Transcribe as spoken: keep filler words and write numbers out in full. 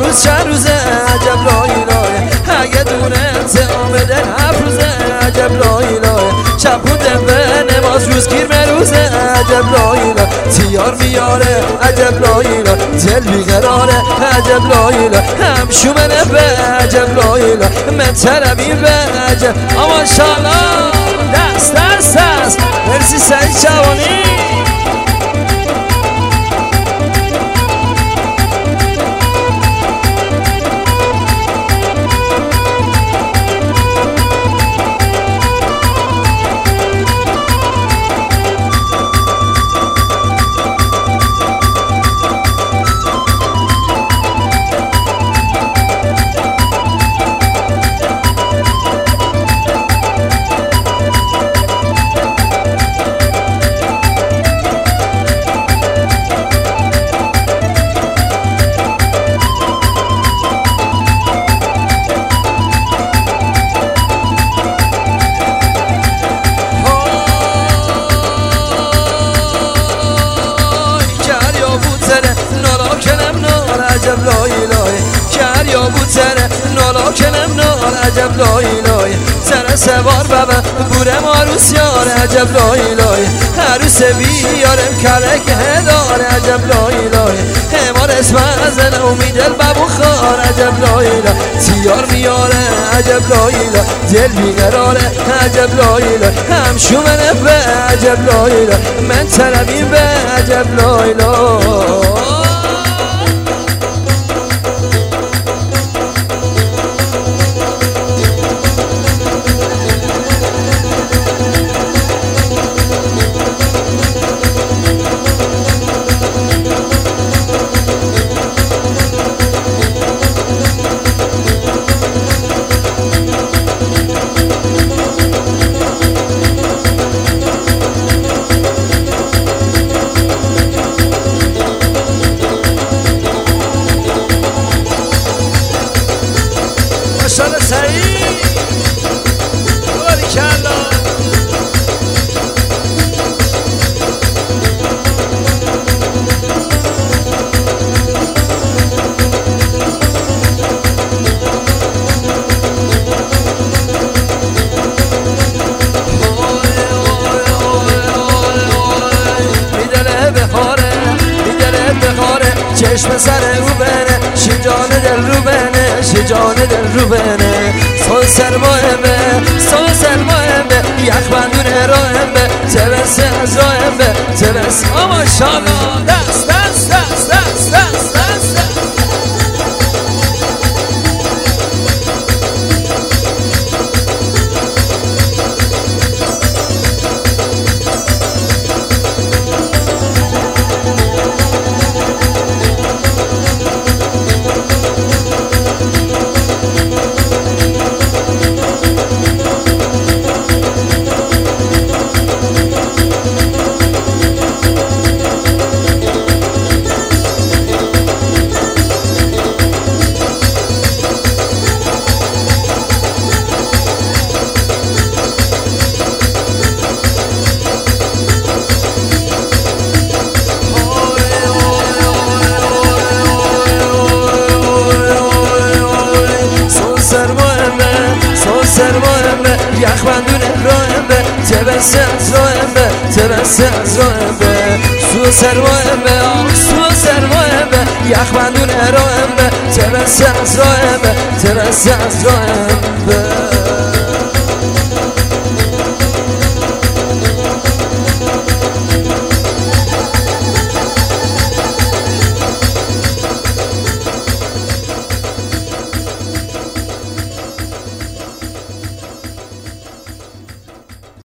روز چند روزه عجب لای لای اگه دونه انتقام دل هفت روزه عجب لای لای شب بوده به نماز روز گیر مروزه عجب لای لای تیار میاره عجب لای لای دل بیقراره عجب لای لای همشومنه به عجب لای لای من طربی به عجب اما شالا دست دست دست مرسی سعید جوانی عجب لای لای کریا بوتره نالا کنم نال عجب لای لای سر سوار بابا بورم عروس یار عجب لای لای عروس بیارم کلک هدار عجب لای لای همار اسم ازن امیدل بابو خار عجب لای لای تیار میاره عجب لای لای دل بیقراره عجب لای لای همشومنه به عجب لای لای من طربیم به عجب لای لای ماشاءالله سعید باریکلا میدله بخاره میدله بخاره چشم سر او بره شجان دل رو بنه شجان دل رو بنه سال سرمایه به سال سرمایه به یخ بندونه راهم به تبسه از راهم به تبسه اما شالا دست دست دست دست دست دست سرمایم به یخ بندونه راهم به تبسه از راهم به تبسه از راهم به سو سرمایم به سو سرمایم به یخ بندونه راهم به تبسه از راهم به تبسه از راهم به